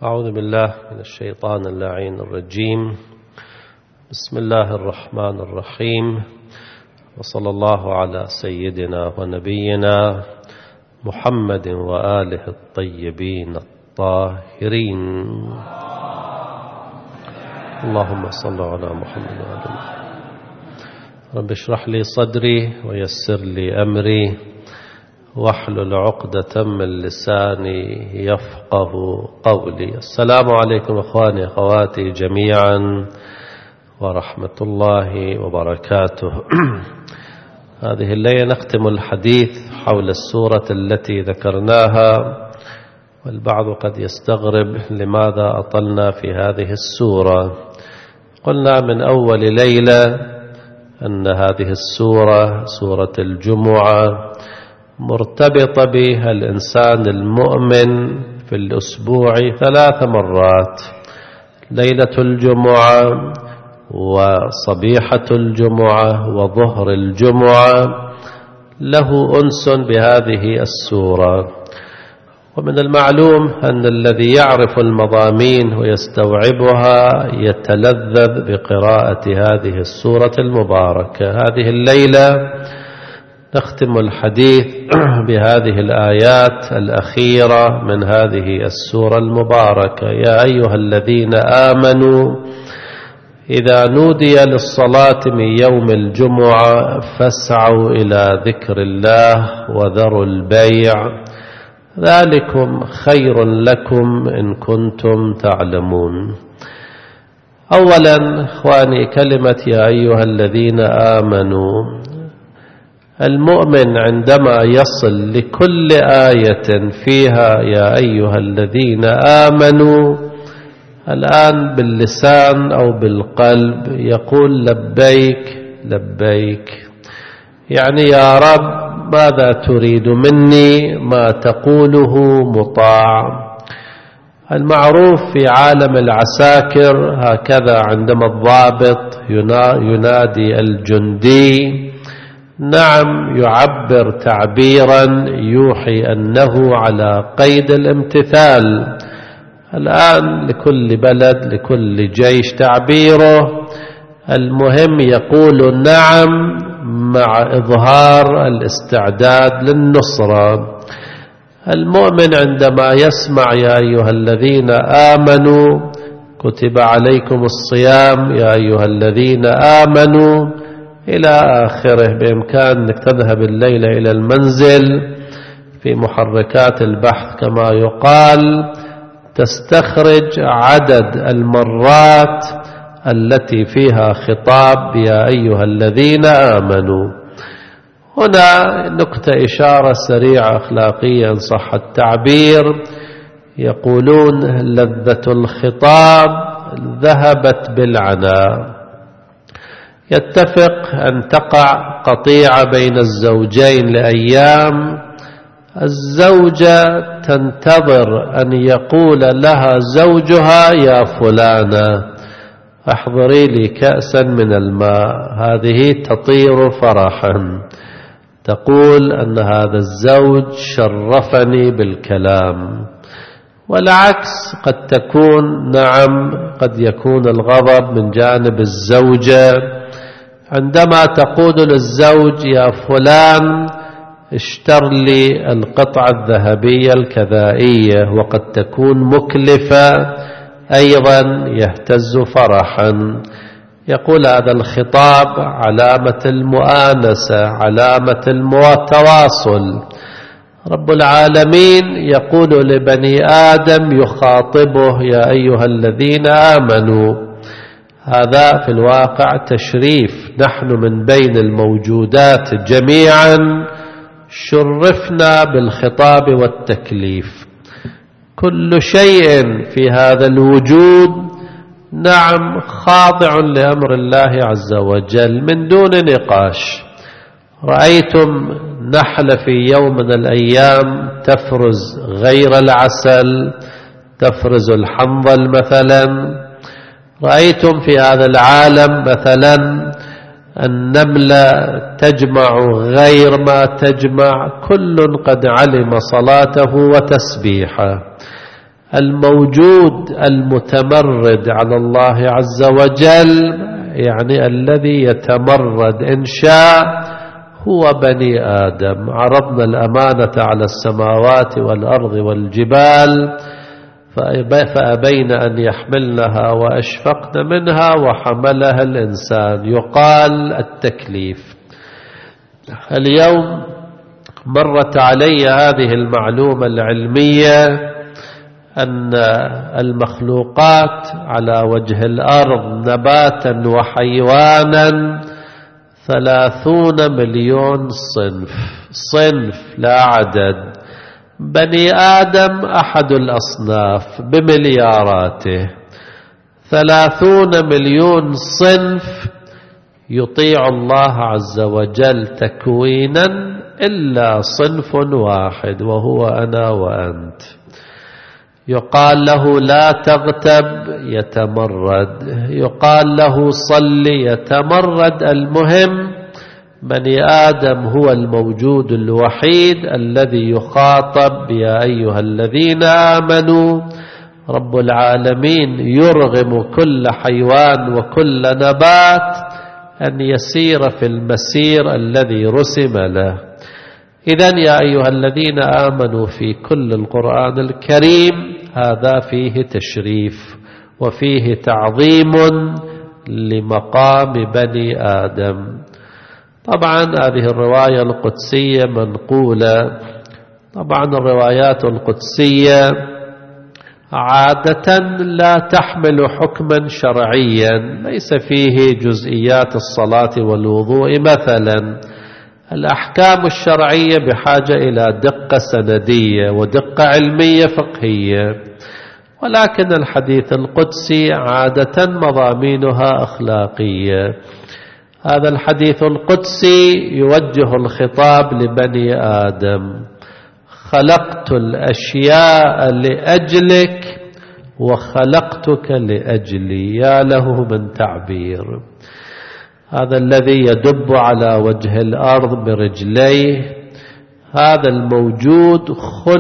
أعوذ بالله من الشيطان اللعين الرجيم. بسم الله الرحمن الرحيم، وصلى الله على سيدنا ونبينا محمد وآله الطيبين الطاهرين. اللهم صل على محمد وآله. رب اشرح لي صدري ويسر لي أمري واحلل عقدة من لساني يفقه قولي. السلام عليكم إخواني أخواتي جميعا ورحمة الله وبركاته. هذه الليلة نختم الحديث حول السورة التي ذكرناها، والبعض قد يستغرب لماذا أطلنا في هذه السورة. قلنا من أول ليلة أن هذه السورة سورة الجمعة مرتبطة بها الإنسان المؤمن في الأسبوع 3 مرات: ليلة الجمعة وصبيحة الجمعة وظهر الجمعة، له أنس بهذه السورة. ومن المعلوم أن الذي يعرف المضامين ويستوعبها يتلذذ بقراءة هذه السورة المباركة. هذه الليلة نختم الحديث بهذه الآيات الأخيرة من هذه السورة المباركة: يا أيها الذين آمنوا إذا نودي للصلاة من يوم الجمعة فاسعوا إلى ذكر الله وذروا البيع ذلكم خير لكم إن كنتم تعلمون. أولا إخواني، كلمة يا أيها الذين آمنوا، المؤمن عندما يصل لكل آية فيها يا أيها الذين آمنوا الآن باللسان أو بالقلب يقول لبيك لبيك، يعني يا رب ماذا تريد مني؟ ما تقوله مطاع. المعروف في عالم العساكر هكذا، عندما الضابط ينادي الجندي نعم يعبر تعبيرا يوحي أنه على قيد الامتثال. الآن لكل بلد لكل جيش تعبيره، المهم يقول نعم مع إظهار الاستعداد للنصرة. المؤمن عندما يسمع يا أيها الذين آمنوا كتب عليكم الصيام يا أيها الذين آمنوا إلى آخره، بإمكان أنك تذهب الليلة إلى المنزل في محركات البحث كما يقال، تستخرج عدد المرات التي فيها خطاب يا أيها الذين آمنوا. هنا نقطة إشارة سريعة أخلاقية إن صح التعبير، يقولون لذة الخطاب ذهبت بالعناء. يتفق أن تقع قطيعة بين الزوجين لأيام، الزوجة تنتظر أن يقول لها زوجها يا فلانة احضري لي كأسا من الماء، هذه تطير فرحا، تقول أن هذا الزوج شرفني بالكلام. والعكس قد تكون نعم، قد يكون الغضب من جانب الزوجة عندما تقول للزوج يا فلان اشتر لي القطعة الذهبية الكذائية، وقد تكون مكلفة أيضا، يهتز فرحا. يقول هذا الخطاب علامة المؤانسة، علامة التواصل. رب العالمين يقول لبني آدم يخاطبه يا أيها الذين آمنوا، هذا في الواقع تشريف. نحن من بين الموجودات جميعا شرفنا بالخطاب والتكليف. كل شيء في هذا الوجود نعم خاضع لأمر الله عز وجل من دون نقاش. رأيتم نحل في يوم من الأيام تفرز غير العسل، تفرز الحنظل مثلا. رأيتم في هذا العالم مثلا النملة تجمع غير ما تجمع، كل قد علم صلاته وتسبيحه. الموجود المتمرد على الله عز وجل، يعني الذي يتمرد إن شاء، هو بني آدم. عرضنا الأمانة على السماوات والأرض والجبال فأبين أن يحملنها وأشفقن منها وحملها الإنسان، يقال التكليف. اليوم مرت علي هذه المعلومة العلمية أن المخلوقات على وجه الأرض نباتا وحيوانا 30 مليون صنف لا عدد. بني آدم أحد الأصناف بملياراته، 30 مليون صنف يطيع الله عز وجل تكوينا إلا صنف واحد وهو أنا وأنت. يقال له لا تغتب يتمرد، يقال له صل يتمرد. المهم بني آدم هو الموجود الوحيد الذي يخاطب يا أيها الذين آمنوا. رب العالمين يرغم كل حيوان وكل نبات أن يسير في المسير الذي رسم له. إذن يا أيها الذين آمنوا في كل القرآن الكريم هذا فيه تشريف وفيه تعظيم لمقام بني آدم. طبعا هذه الرواية القدسية منقولة. طبعا الروايات القدسية عادة لا تحمل حكما شرعيا، ليس فيه جزئيات الصلاة والوضوء مثلا. الأحكام الشرعية بحاجة إلى دقة سندية ودقة علمية فقهية، ولكن الحديث القدسي عادة مضامينها أخلاقية. هذا الحديث القدسي يوجه الخطاب لبني آدم: خلقت الأشياء لأجلك وخلقتك لأجلي. يا له من تعبير! هذا الذي يدب على وجه الأرض برجليه، هذا الموجود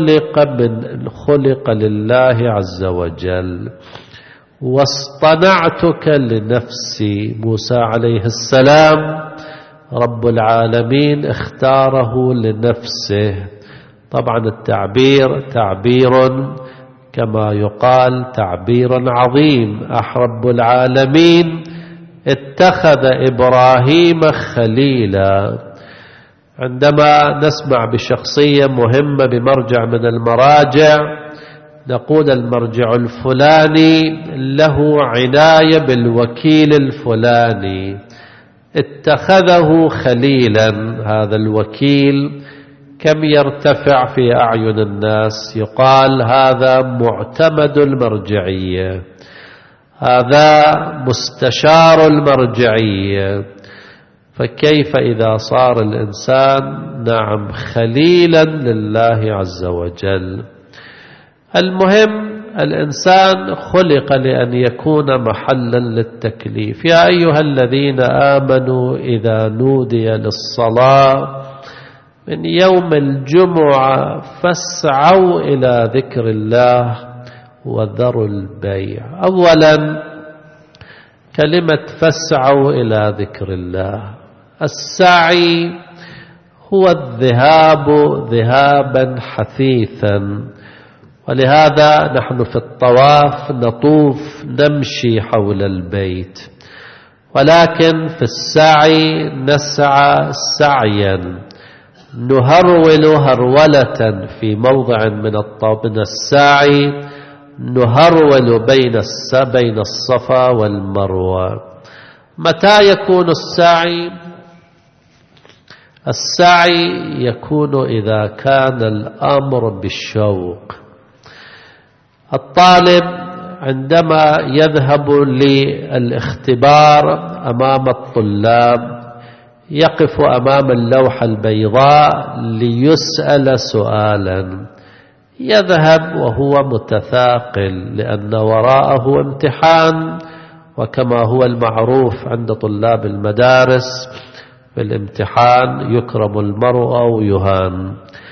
خلق لله عز وجل. واصطنعتك لنفسي. موسى عليه السلام رب العالمين اختاره لنفسه. طبعا التعبير تعبير كما يقال تعبير عظيم. رب العالمين اتخذ إبراهيم خليلا. عندما نسمع بشخصية مهمة بمرجع من المراجع نقول المرجع الفلاني له عناية بالوكيل الفلاني، اتخذه خليلا. هذا الوكيل كم يرتفع في أعين الناس؟ يقال هذا معتمد المرجعية، هذا مستشار المرجعية. فكيف إذا صار الإنسان نعم خليلا لله عز وجل؟ المهم الإنسان خلق لأن يكون محلا للتكليف. يا أيها الذين آمنوا إذا نودي للصلاة من يوم الجمعة فاسعوا إلى ذكر الله وذروا البيع. أولا كلمة فاسعوا إلى ذكر الله، السعي هو الذهاب ذهابا حثيثا، ولهذا نحن في الطواف نطوف نمشي حول البيت، ولكن في السعي نسعى سعيا، نهرول هرولة في موضع من السعي، نهرول بين الصفا والمروة. متى يكون السعي؟ السعي يكون إذا كان الأمر بالشوق. الطالب عندما يذهب للاختبار أمام الطلاب يقف أمام اللوحة البيضاء ليسأل سؤالا، يذهب وهو متثاقل لأن وراءه امتحان، وكما هو المعروف عند طلاب المدارس في الامتحان يكرم المرء أو يهان.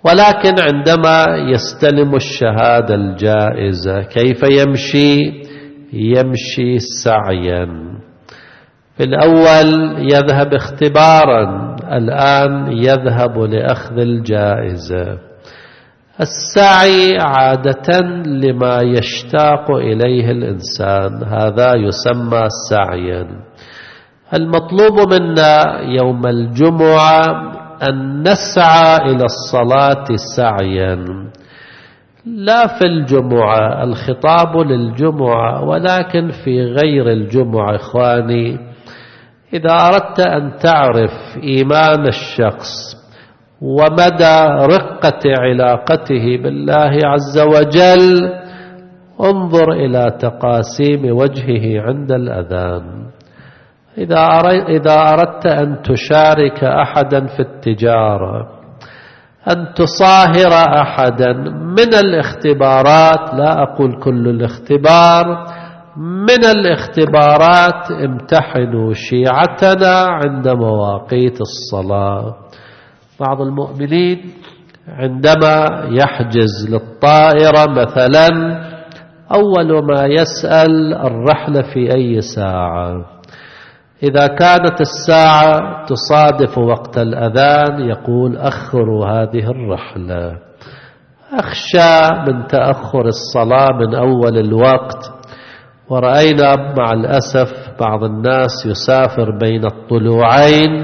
ولكن عندما يستلم الشهادة الجائزة كيف يمشي؟ يمشي سعيا. في الأول يذهب اختبارا، الآن يذهب لأخذ الجائزة. السعي عادة لما يشتاق إليه الإنسان، هذا يسمى سعيا. المطلوب منا يوم الجمعة أن نسعى إلى الصلاة سعيا، لا في الجمعة، الخطاب للجمعة، ولكن في غير الجمعة. إخواني، إذا أردت أن تعرف إيمان الشخص ومدى رقة علاقته بالله عز وجل، انظر إلى تقاسيم وجهه عند الأذان. إذا أردت أن تشارك أحدا في التجارة، أن تصاهر أحدا، من الاختبارات، لا أقول كل الاختبار، من الاختبارات امتحنوا شيعتنا عند مواقيت الصلاة. بعض المؤمنين عندما يحجز للطائرة مثلا، أول ما يسأل الرحلة في أي ساعة. إذا كانت الساعة تصادف وقت الأذان يقول أخروا هذه الرحلة، أخشى من تأخر الصلاة من أول الوقت. ورأينا مع الأسف بعض الناس يسافر بين الطلوعين،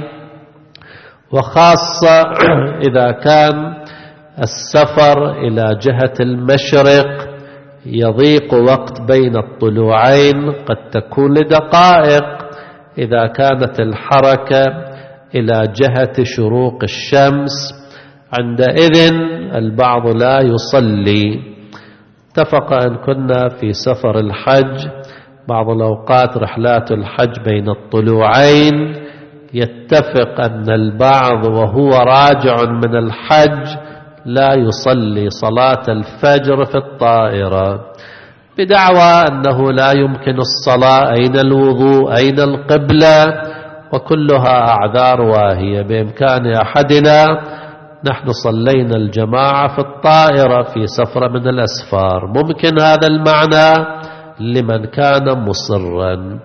وخاصة إذا كان السفر إلى جهة المشرق يضيق وقت بين الطلوعين، قد تكون لدقائق. إذا كانت الحركة إلى جهة شروق الشمس، عندئذ البعض لا يصلي. اتفق أن كنا في سفر الحج، بعض الأوقات رحلات الحج بين الطلوعين، يتفق أن البعض وهو راجع من الحج لا يصلي صلاة الفجر في الطائرة، بدعوى أنه لا يمكن الصلاة، أين الوضوء، أين القبلة، وكلها أعذار واهية. بإمكان أحدنا، نحن صلينا الجماعة في الطائرة في سفرة من الأسفار، ممكن هذا المعنى لمن كان مصرا.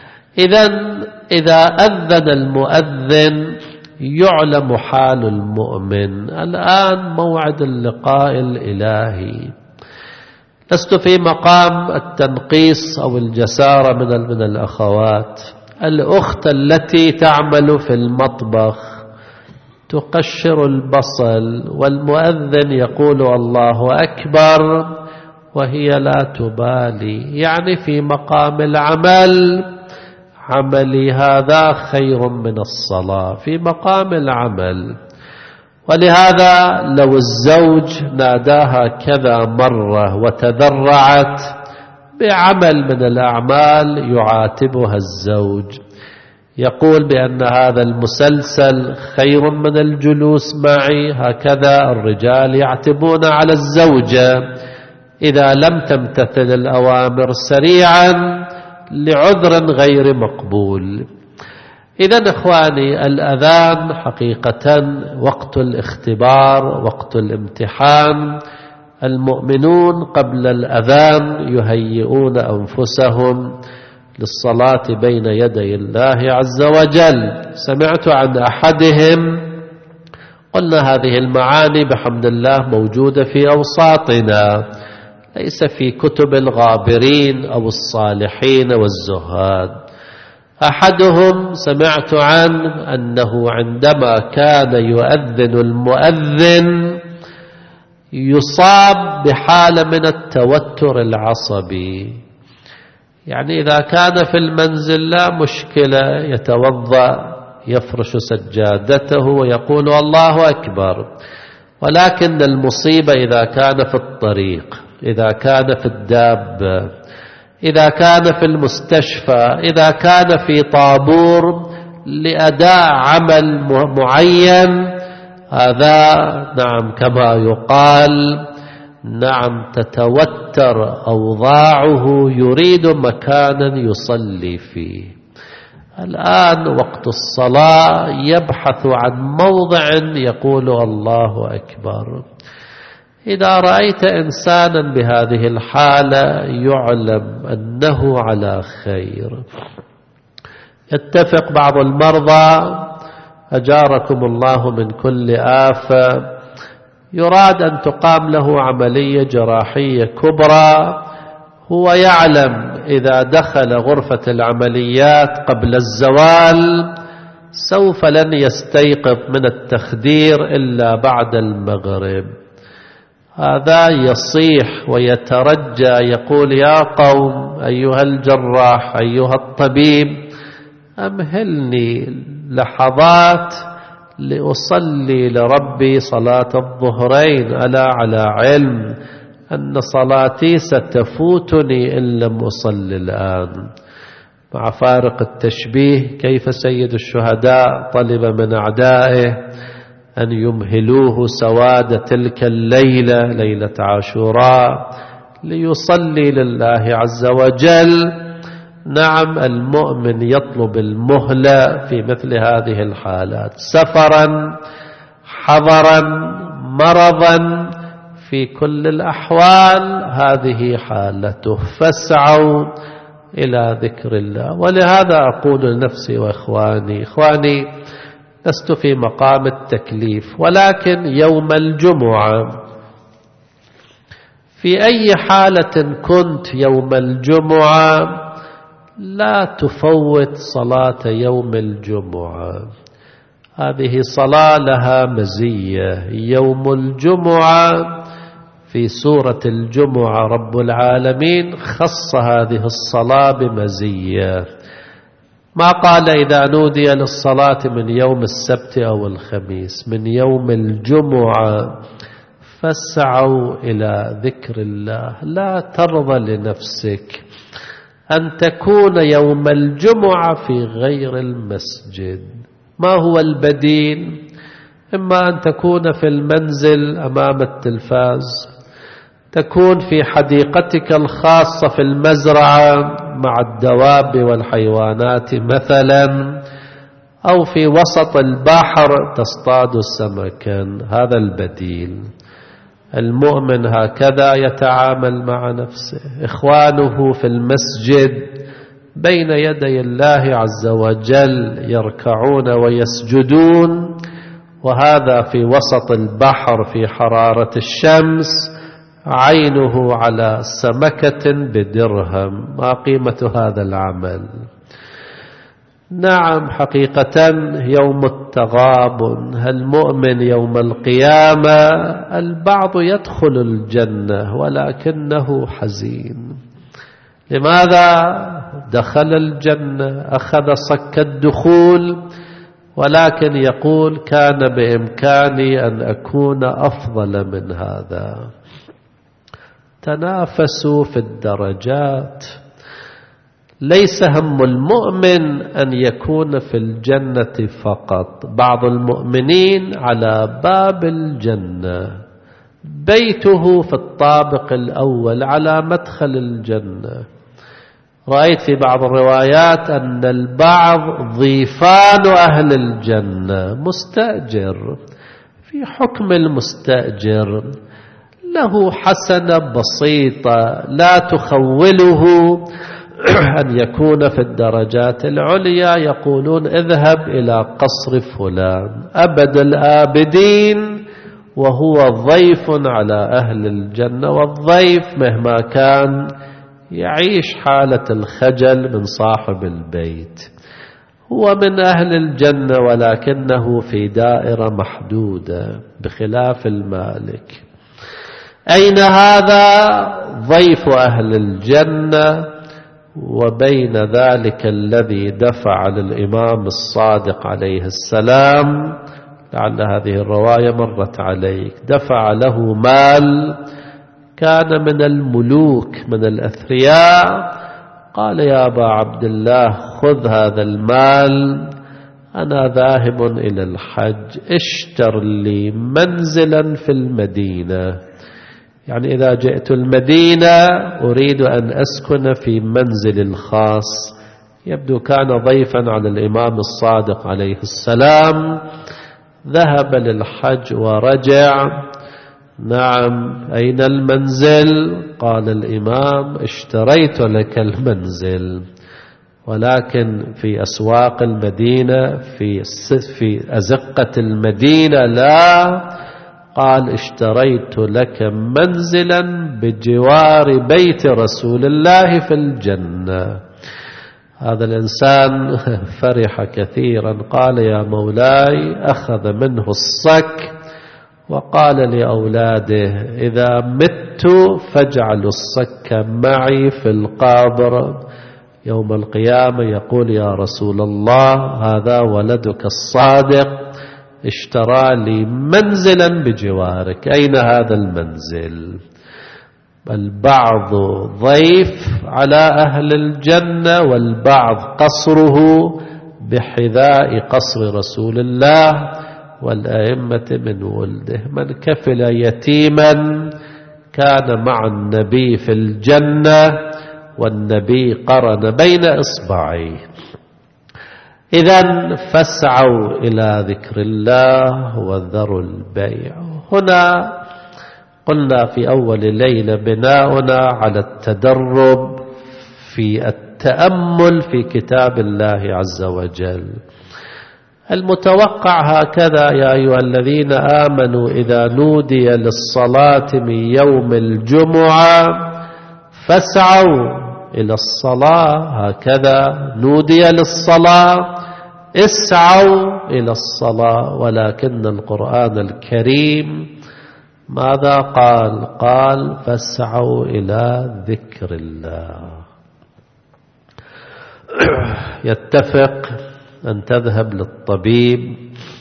إذا أذن المؤذن يعلم حال المؤمن، الآن موعد اللقاء الإلهي. لست في مقام التنقيص أو الجسارة من الأخوات. الأخت التي تعمل في المطبخ تقشر البصل والمؤذن يقول الله أكبر وهي لا تبالي، يعني في مقام العمل، عملي هذا خير من الصلاة، في مقام العمل. ولهذا لو الزوج ناداها كذا مرة وتذرعت بعمل من الأعمال يعاتبها الزوج، يقول بأن هذا المسلسل خير من الجلوس معي. هكذا الرجال يعتبون على الزوجة إذا لم تمتثل الأوامر سريعا لعذر غير مقبول. إذن إخواني، الأذان حقيقة وقت الاختبار، وقت الامتحان. المؤمنون قبل الأذان يهيئون أنفسهم للصلاة بين يدي الله عز وجل. سمعت عن أحدهم، قلنا هذه المعاني بحمد الله موجودة في أوساطنا، ليس في كتب الغابرين أو الصالحين والزهاد. أحدهم سمعت عن أنه عندما كان يؤذن المؤذن يصاب بحالة من التوتر العصبي، يعني إذا كان في المنزل لا مشكلة، يتوضأ يفرش سجادته ويقول الله أكبر، ولكن المصيبة إذا كان في الطريق، إذا كان في الدابة، إذا كان في المستشفى، إذا كان في طابور لأداء عمل معين، هذا نعم كما يقال، نعم تتوتر أوضاعه، يريد مكانا يصلي فيه. الآن وقت الصلاة يبحث عن موضع يقول الله أكبر. إذا رأيت إنسانا بهذه الحالة يعلم أنه على خير. يتفق بعض المرضى أجاركم الله من كل آفة، يراد أن تقام له عملية جراحية كبرى، هو يعلم إذا دخل غرفة العمليات قبل الزوال سوف لن يستيقظ من التخدير إلا بعد المغرب. هذا يصيح ويترجى يقول يا قوم أيها الجراح أيها الطبيب أمهلني لحظات لأصلي لربي صلاة الظهرين، ألا على علم أن صلاتي ستفوتني إن لم أصلي الآن. مع فارق التشبيه كيف سيد الشهداء طلب من أعدائه أن يمهلوه سواد تلك الليلة، ليلة عاشوراء، ليصلي لله عز وجل. نعم، المؤمن يطلب المهلة في مثل هذه الحالات، سفرا حضرا مرضا، في كل الأحوال هذه حالته، فاسعوا إلى ذكر الله. ولهذا أقول لنفسي وإخواني لست في مقام التكليف، ولكن يوم الجمعة في أي حالة كنت يوم الجمعة لا تفوت صلاة يوم الجمعة. هذه صلاة لها مزية. يوم الجمعة في سورة الجمعة رب العالمين خص هذه الصلاة بمزية، ما قال إذا نودي للصلاة من يوم السبت أو الخميس، من يوم الجمعة فاسعوا إلى ذكر الله. لا ترضى لنفسك أن تكون يوم الجمعة في غير المسجد. ما هو البديل؟ إما أن تكون في المنزل أمام التلفاز، تكون في حديقتك الخاصة في المزرعة مع الدواب والحيوانات مثلا، أو في وسط البحر تصطاد سمكا. هذا البديل. المؤمن هكذا يتعامل مع نفسه. إخوانه في المسجد بين يدي الله عز وجل يركعون ويسجدون، وهذا في وسط البحر في حرارة الشمس عينه على سمكة بدرهم. ما قيمة هذا العمل؟ نعم، حقيقة يوم التغابن، المؤمن يوم القيامة البعض يدخل الجنة ولكنه حزين. لماذا؟ دخل الجنة، أخذ صك الدخول، ولكن يقول كان بإمكاني أن أكون أفضل من هذا. تنافسوا في الدرجات. ليس هم المؤمن أن يكون في الجنة فقط. بعض المؤمنين على باب الجنة، بيته في الطابق الأول على مدخل الجنة. رأيت في بعض الروايات أن البعض ضيفان أهل الجنة، مستأجر. في حكم المستأجر له حسنة بسيطة لا تخوله أن يكون في الدرجات العليا. يقولون اذهب إلى قصر فلان أبد الآبدين، وهو ضيف على أهل الجنة. والضيف مهما كان يعيش حالة الخجل من صاحب البيت. هو من أهل الجنة ولكنه في دائرة محدودة بخلاف المالك. أين هذا؟ ضيف أهل الجنة. وبين ذلك الذي دفع للإمام الصادق عليه السلام، لعل هذه الرواية مرت عليك، دفع له مال كان من الملوك من الأثرياء. قال يا أبا عبد الله خذ هذا المال، أنا ذاهب إلى الحج، اشتر لي منزلا في المدينة. يعني إذا جئت المدينة أريد أن أسكن في منزل الخاص يبدو كان ضيفا على الإمام الصادق عليه السلام، ذهب للحج ورجع. نعم، أين المنزل؟ قال الإمام: اشتريت لك المنزل، ولكن في أسواق المدينة في أزقة المدينة لا. قال: اشتريت لك منزلا بجوار بيت رسول الله في الجنة. هذا الإنسان فرح كثيرا، قال: يا مولاي، أخذ منه الصك وقال لأولاده: إذا مت فاجعلوا الصك معي في القبر، يوم القيامة يقول: يا رسول الله، هذا ولدك الصادق اشترى لي منزلا بجوارك، أين هذا المنزل؟ البعض ضيف على أهل الجنة، والبعض قصره بحذاء قصر رسول الله والأئمة من ولده. من كفل يتيما كان مع النبي في الجنة، والنبي قرن بين إصبعيه. إذن فاسعوا إلى ذكر الله وذروا البيع. هنا قلنا في أول ليلة بناؤنا على التدرب في التأمل في كتاب الله عز وجل. المتوقع هكذا: يا أيها الذين آمنوا إذا نودي للصلاة من يوم الجمعة فاسعوا إلى الصلاة. هكذا نودي للصلاة، اسعوا إلى الصلاة. ولكن القرآن الكريم ماذا قال؟ قال: فاسعوا إلى ذكر الله. يتفق أن تذهب للطبيب.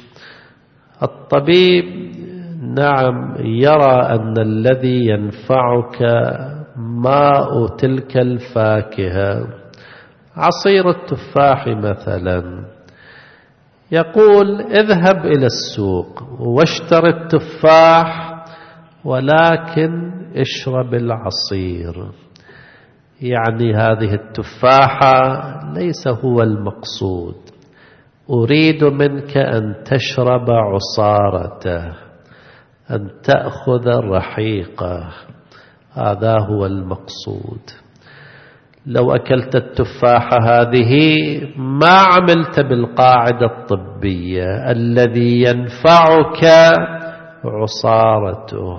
الطبيب نعم يرى أن الذي ينفعك ماء تلك الفاكهة، عصير التفاح مثلا، يقول: اذهب إلى السوق واشتر التفاح، ولكن اشرب العصير. يعني هذه التفاحة ليس هو المقصود، أريد منك أن تشرب عصارته، أن تأخذ رحيقه، هذا هو المقصود. لو أكلت التفاحة هذه ما عملت بالقاعدة الطبية، الذي ينفعك عصارته.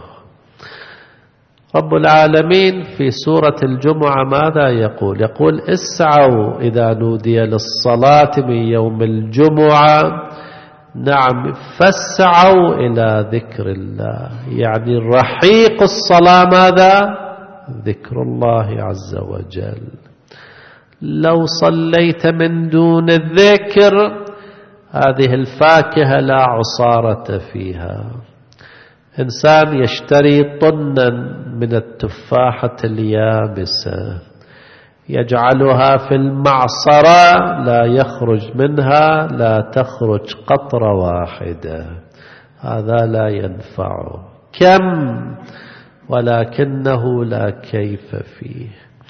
رب العالمين في سورة الجمعة ماذا يقول؟ يقول: اسعوا إذا نودي للصلاة من يوم الجمعة. نعم، فاسعوا إلى ذكر الله. يعني رحيق الصلاة ماذا؟ ذكر الله عز وجل. لو صليت من دون الذكر هذه الفاكهة لا عصارة فيها. إنسان يشتري طنا من التفاحة اليابسة يجعلها في المعصرة، لا يخرج منها، لا تخرج قطرة واحدة، هذا لا ينفعه. كم ولكنه لا كيف فيه.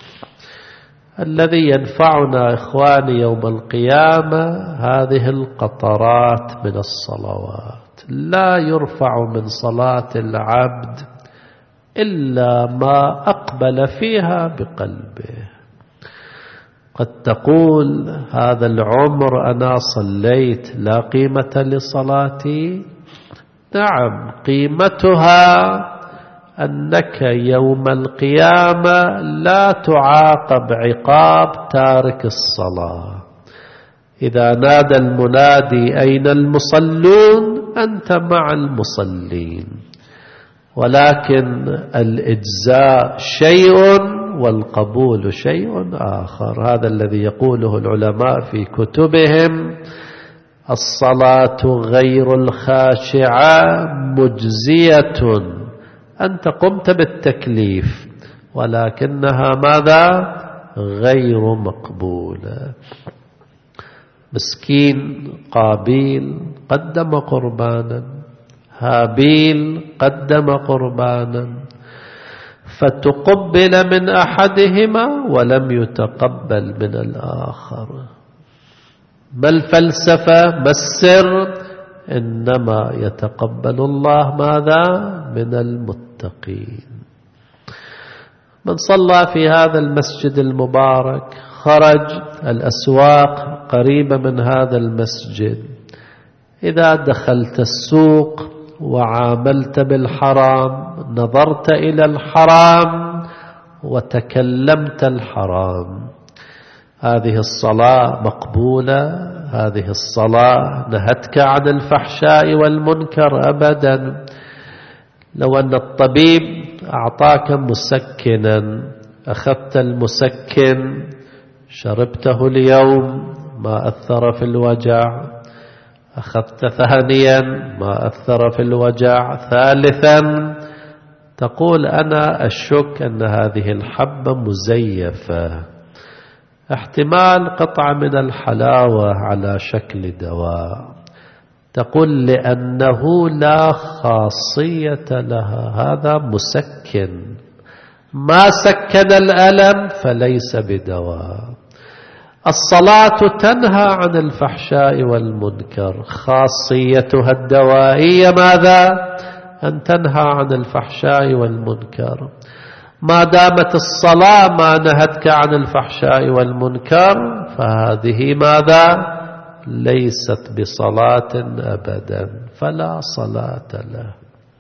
الذي ينفعنا إخواني يوم القيامة هذه القطرات من الصلوات. لا يرفع من صلاة العبد إلا ما أقبل فيها بقلبه. قد تقول: هذا العمر أنا صليت، لا قيمة لصلاتي. نعم، قيمتها أنك يوم القيامة لا تعاقب عقاب تارك الصلاة. إذا نادى المنادي: أين المصلون؟ أنت مع المصلين. ولكن الإجزاء شيء والقبول شيء آخر. هذا الذي يقوله العلماء في كتبهم: الصلاة غير الخاشعة مجزية. أنت قمت بالتكليف ولكنها ماذا؟ غير مقبولة. مسكين قابيل قدم قربانا، هابيل قدم قربانا، فتقبل من أحدهما ولم يتقبل من الآخر. ما الفلسفة؟ ما السر؟ إنما يتقبل الله ماذا؟ من المتقين. من صلى في هذا المسجد المبارك خرج الأسواق قريبة من هذا المسجد، إذا دخلت السوق وعاملت بالحرام، نظرت إلى الحرام وتكلمت الحرام، هذه الصلاة مقبولة؟ هذه الصلاة نهتك عن الفحشاء والمنكر؟ أبدا. لو أن الطبيب أعطاك مسكنا، أخذت المسكن شربته اليوم ما أثر في الوجع، أخذت ثانيا ما أثر في الوجع، ثالثا تقول أنا أشك أن هذه الحبة مزيفة، احتمال قطعة من الحلاوة على شكل دواء، تقول لأنه لا خاصية لها، هذا مسكن، ما سكن الألم فليس بدواء. الصلاة تنهى عن الفحشاء والمنكر، خاصيتها الدوائية ماذا؟ أن تنهى عن الفحشاء والمنكر. ما دامت الصلاة ما نهتك عن الفحشاء والمنكر فهذه ماذا؟ ليست بصلاة أبدا، فلا صلاة له.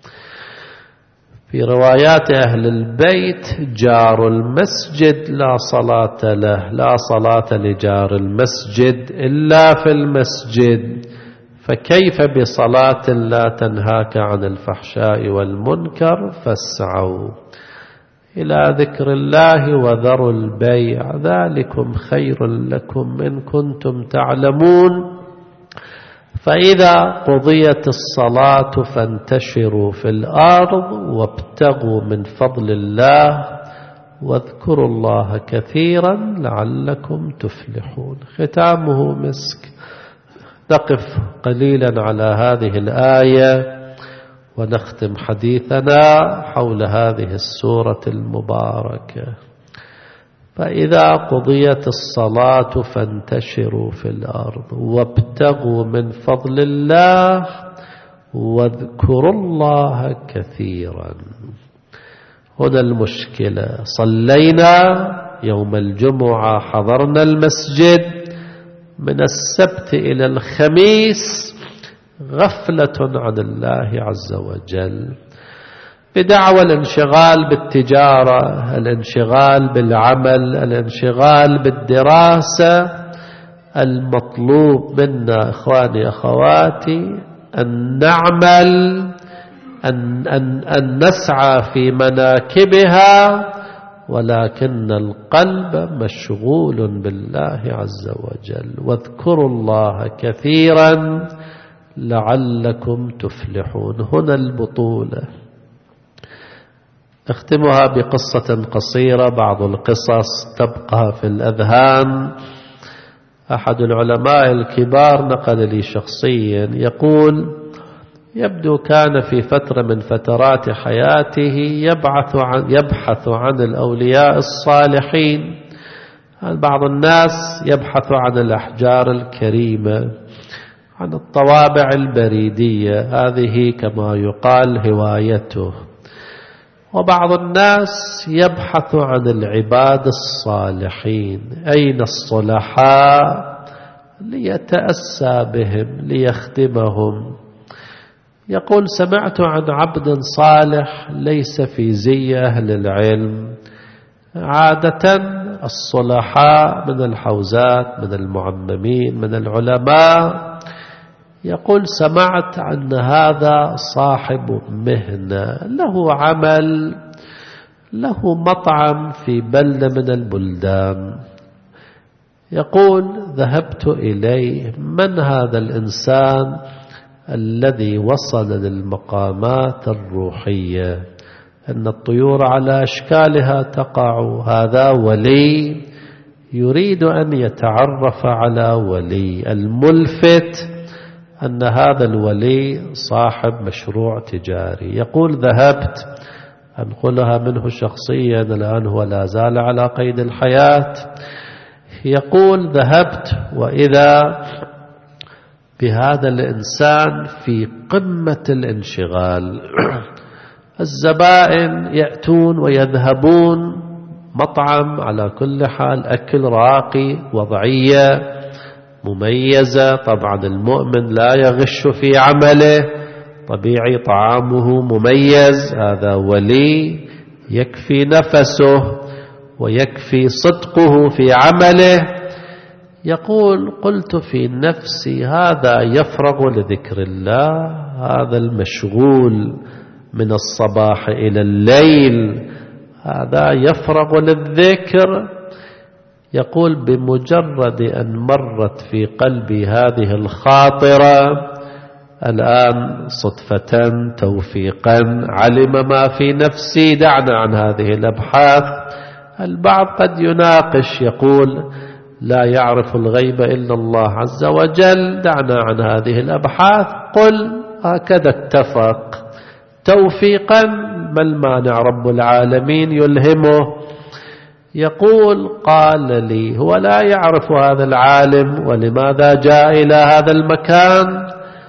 في روايات أهل البيت جار المسجد لا صلاة له، لا صلاة لجار المسجد إلا في المسجد، فكيف بصلاة لا تنهاك عن الفحشاء والمنكر؟ فاسعوا إلى ذكر الله وذروا البيع ذلكم خير لكم إن كنتم تعلمون. فإذا قضيت الصلاة فانتشروا في الأرض وابتغوا من فضل الله واذكروا الله كثيرا لعلكم تفلحون. ختامه مسك. نقف قليلا على هذه الآية ونختم حديثنا حول هذه السورة المباركة. فإذا قضيت الصلاة فانتشروا في الأرض وابتغوا من فضل الله واذكروا الله كثيرا. هنا المشكلة، صلينا يوم الجمعة، حضرنا المسجد، من السبت إلى الخميس غفلة عن الله عز وجل، بدعوى الانشغال بالتجارة، الانشغال بالعمل، الانشغال بالدراسة. المطلوب منا إخواني أخواتي أن نعمل، أن نسعى في مناكبها، ولكن القلب مشغول بالله عز وجل. واذكروا الله كثيرا لعلكم تفلحون. هنا البطولة. أختمها بقصة قصيرة، بعض القصص تبقى في الأذهان. أحد العلماء الكبار نقل لي شخصيا يقول: يبدو كان في فترة من فترات حياته يبحث عن الأولياء الصالحين. بعض الناس يبحث عن الأحجار الكريمة، عن الطوابع البريدية، هذه كما يقال هوايته. وبعض الناس يبحث عن العباد الصالحين، أين الصلحاء، ليتأسى بهم ليخدمهم. يقول: سمعت عن عبد صالح ليس في زي أهل العلم، عادة الصلحاء من الحوزات، من المعممين، من العلماء. يقول: سمعت أن هذا صاحب مهنة، له عمل، له مطعم في بلدة من البلدان. يقول: ذهبت إليه، من هذا الإنسان الذي وصل للمقامات الروحية، أن الطيور على أشكالها تقع، هذا ولي يريد أن يتعرف على ولي. الملفت أن هذا الولي صاحب مشروع تجاري. يقول: ذهبت أنقلها منه شخصيا، الآن هو لا زال على قيد الحياة. يقول: ذهبت وإذا بهذا الإنسان في قمة الانشغال، الزبائن يأتون ويذهبون، مطعم على كل حال، أكل راقي، وضعية مميزة. طبعا المؤمن لا يغش في عمله، طبيعي طعامه مميز، هذا ولي يكفي نفسه ويكفي صدقه في عمله. يقول: قلت في نفسي هذا يفرغ لذكر الله، هذا المشغول من الصباح إلى الليل هذا يفرغ للذكر. يقول: بمجرد أن مرت في قلبي هذه الخاطرة الآن صدفة توفيقا علم ما في نفسي. دعنا عن هذه الأبحاث. البعض قد يناقش يقول: لا يعرف الغيب إلا الله عز وجل، دعنا عن هذه الأبحاث. قل هكذا اتفق توفيقا، ما المانع رب العالمين يلهمه. يقول: قال لي: هو لا يعرف هذا العالم ولماذا جاء إلى هذا المكان؟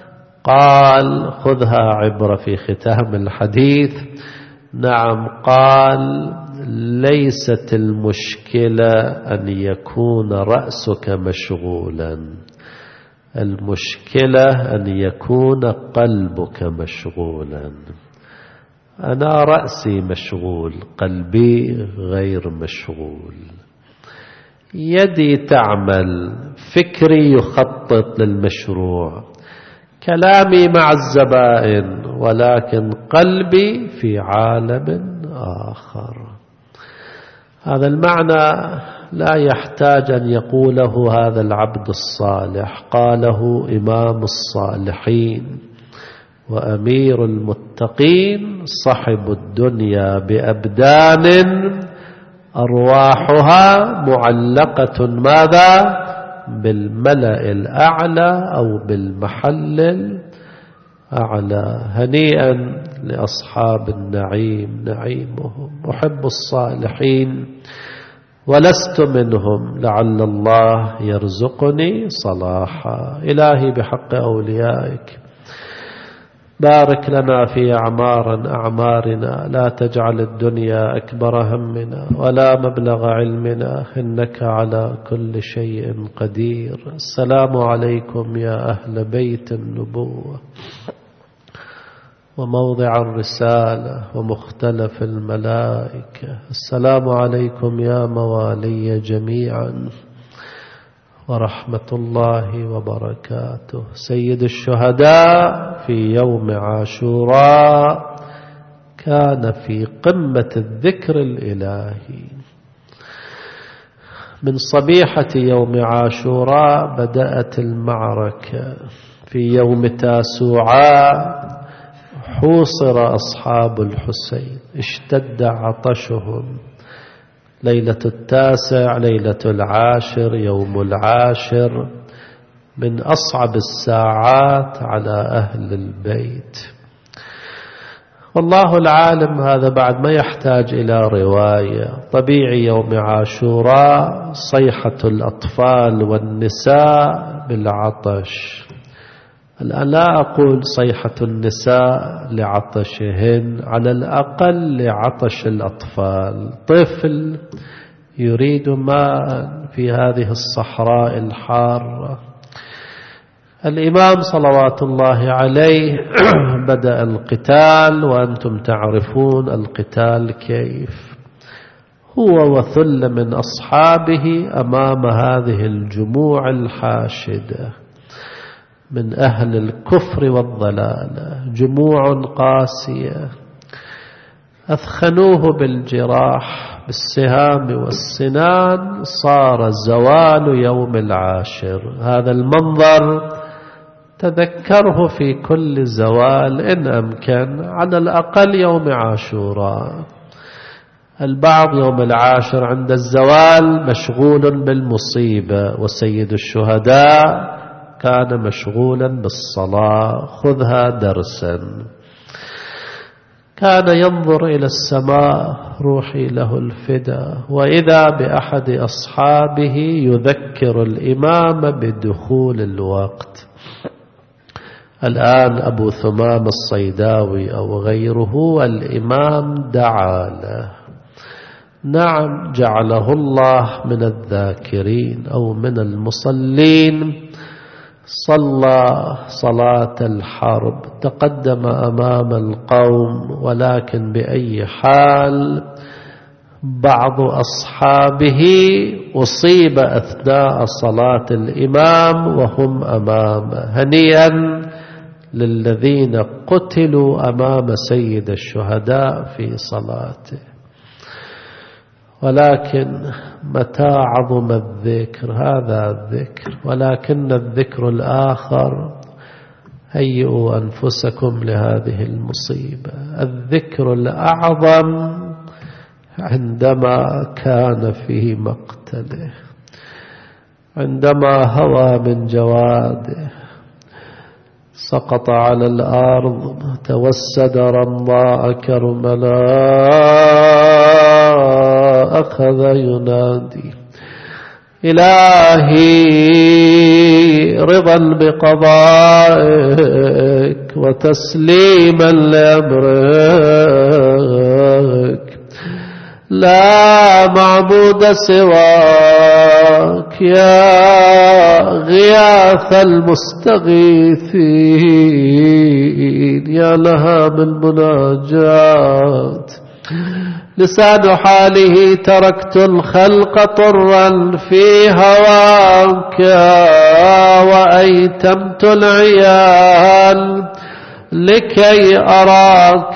قال: خذها عبرة في ختام الحديث. نعم. قال: ليست المشكلة أن يكون رأسك مشغولا، المشكلة أن يكون قلبك مشغولا. أنا رأسي مشغول، قلبي غير مشغول، يدي تعمل، فكري يخطط للمشروع، كلامي مع الزبائن، ولكن قلبي في عالم آخر. هذا المعنى لا يحتاج أن يقوله هذا العبد الصالح، قاله إمام الصالحين وأمير المتقين: صحب الدنيا بأبدان أرواحها معلقة ماذا؟ بالملأ الأعلى أو بالمحل الأعلى. هنيئا لأصحاب النعيم، نعيمهم. أحب الصالحين ولست منهم، لعل الله يرزقني صلاحا. إلهي بحق أوليائك بارك لنا في أعمارنا، لا تجعل الدنيا أكبر همنا ولا مبلغ علمنا، إنك على كل شيء قدير. السلام عليكم يا أهل بيت النبوة وموضع الرسالة ومختلف الملائكة. السلام عليكم يا موالي جميعا ورحمة الله وبركاته. سيد الشهداء في يوم عاشوراء كان في قمة الذكر الإلهي. من صبيحة يوم عاشوراء بدأت المعركة. في يوم تاسوعاء حوصر أصحاب الحسين، اشتد عطشهم. ليلة التاسع، ليلة العاشر، يوم العاشر، من أصعب الساعات على أهل البيت. والله العالم هذا بعد ما يحتاج إلى رواية. طبيعي يوم عاشوراء صيحة الأطفال والنساء بالعطش. الآن لا أقول صيحة النساء لعطشهن، على الأقل لعطش الأطفال. طفل يريد ماء في هذه الصحراء الحارة. الإمام صلوات الله عليه بدأ القتال، وأنتم تعرفون القتال كيف. هو وثل من أصحابه أمام هذه الجموع الحاشدة من أهل الكفر والضلالة، جموع قاسية، أثخنوه بالجراح بالسهام والسنان. صار زوال يوم العاشر. هذا المنظر تذكره في كل زوال إن أمكن، على الأقل يوم عاشوراء. البعض يوم العاشر عند الزوال مشغول بالمصيبة، وسيد الشهداء كان مشغولا بالصلاة. خذها درسا. كان ينظر إلى السماء روحي له الفدا، وإذا بأحد أصحابه يذكر الإمام بدخول الوقت. الآن أبو ثمام الصيداوي أو غيره الإمام دعا له، نعم جعله الله من الذاكرين أو من المصلين، صلى صلاة الحرب، تقدم أمام القوم، ولكن بأي حال بعض أصحابه أصيب أثناء صلاة الإمام وهم أمامه. هنيئا للذين قتلوا أمام سيد الشهداء في صلاته. ولكن متى عظم الذكر، هذا الذكر، ولكن الذكر الآخر هيئوا أنفسكم لهذه المصيبة. الذكر الأعظم عندما كان في مقتله، عندما هوى من جواده، سقط على الأرض، توسد رمضاء كرملاء، أخذ ينادي: إلهي رضا بقضائك وتسليما لأمرك، لا معبود سواك يا غياث المستغيثين. يا لها من مناجات، لسان حاله: تركت الخلق طرا في هواك وأيتمت العيال لكي أراك،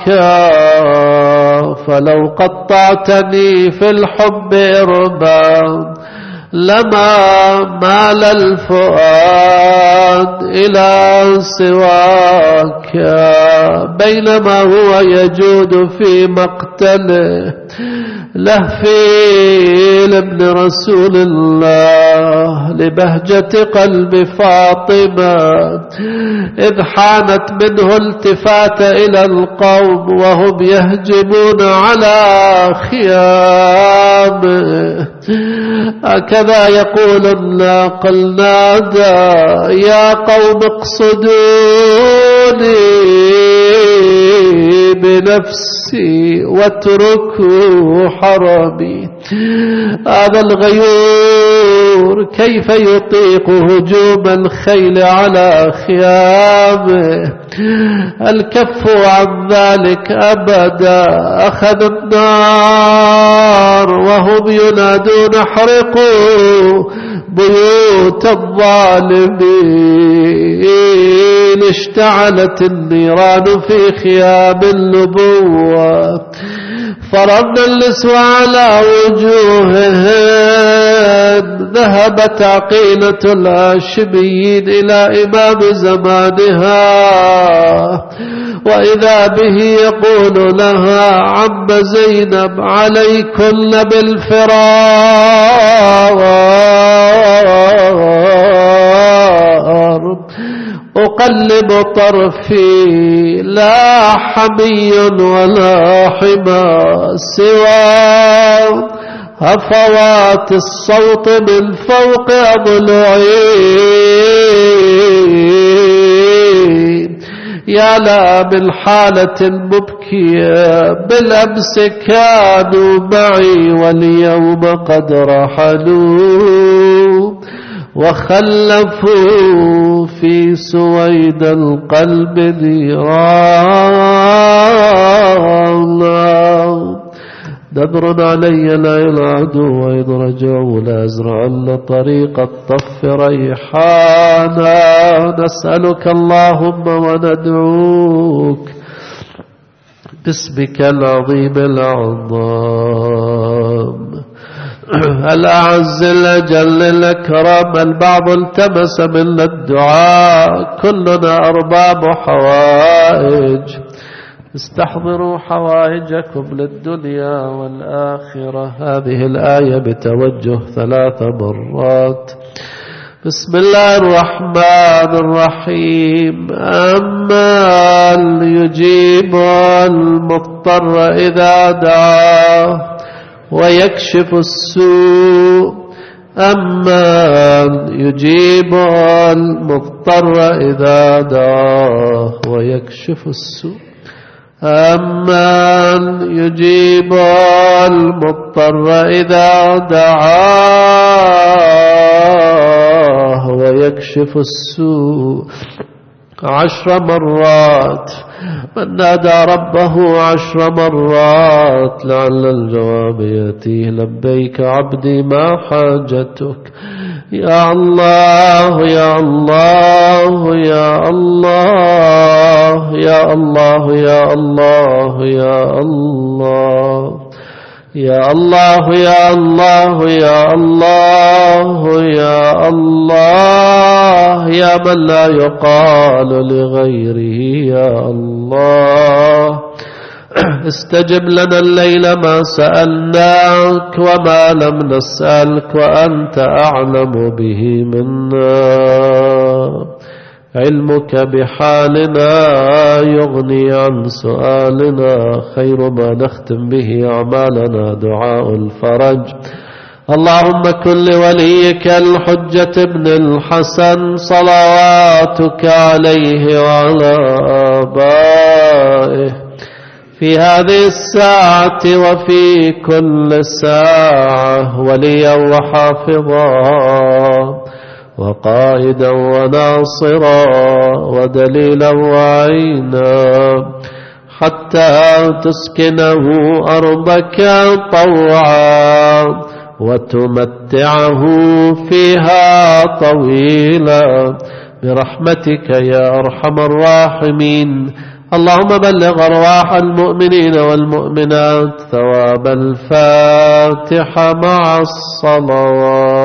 فلو قطعتني في الحب إربا لما مال الفؤاد إلى سواك. بينما هو يجود في مقتله لهفي لابن رسول الله لبهجة قلب فاطمة، إذ حانت منه التفات إلى القوم وهم يهجمون على خيامه. هكذا يقول الناقل: نادى يا قوم اقصدوني بنفسي واتركوا حرمي. هذا الغيور كيف يطيق هجوم الخيل على خيامه؟ الكف عن ذلك أبدا. أخذ النار وهم ينادون: احرقوا بيوت الظالمين. اشتعلت النيران في خيام النبوة، فرمنا النسوة على وجوههم. ذهبت عقيلة الهاشميين إلى إمام زمانها، وإذا به يقول لها: عم زينب عليكن بالفرار، أقلب طرفي لا حمي ولا حمى سوى هفوات الصوت من فوق أضلعي. يا لا بالحالة المبكية، بالأمس كانوا معي واليوم قد رحلوا، وخلفوا في سويد القلب نيرانا. دبر علي لا العدو، وإذ رجعوا لا أزرعن طريق الطف ريحانا. نسألك اللهم وندعوك باسمك العظيم الأعظم الأعز الأجل الأكرم. البعض التمس منا الدعاء، كلنا أرباب حوائج، استحضروا حوائجكم للدنيا والآخرة. هذه الآية بتوجه 3 مرات. بسم الله الرحمن الرحيم. أمن يجيب المضطر إذا دعاه ويكشف السوء. أمن يجيب المضطر إذا دعاه ويكشف السوء. أمن يجيب المضطر إذا دعاه ويكشف السوء 10 مرات. من نادى ربه 10 مرات لعل الجواب يأتيه. لبيك عبدي ما حاجتك. يا الله يا الله يا الله يا الله يا الله يا الله يا الله يا الله يا الله يا الله يا من لا يقال لغيره يا الله. استجب لنا الليل ما سألناك وما لم نسألك وأنت أعلم به منا. علمك بحالنا يغني عن سؤالنا. خير ما نختم به أعمالنا دعاء الفرج. اللهم كن لوليك الحجة ابن الحسن صلواتك عليه وعلى آبائه في هذه الساعة وفي كل ساعة وليا وحافظا وقائدا وناصرا ودليلا وعينا حتى تسكنه أرضك طوعا وتمتعه فيها طويلا برحمتك يا أرحم الراحمين. اللهم بلغ أرواح المؤمنين والمؤمنات ثواب الفاتحة مع الصلوات.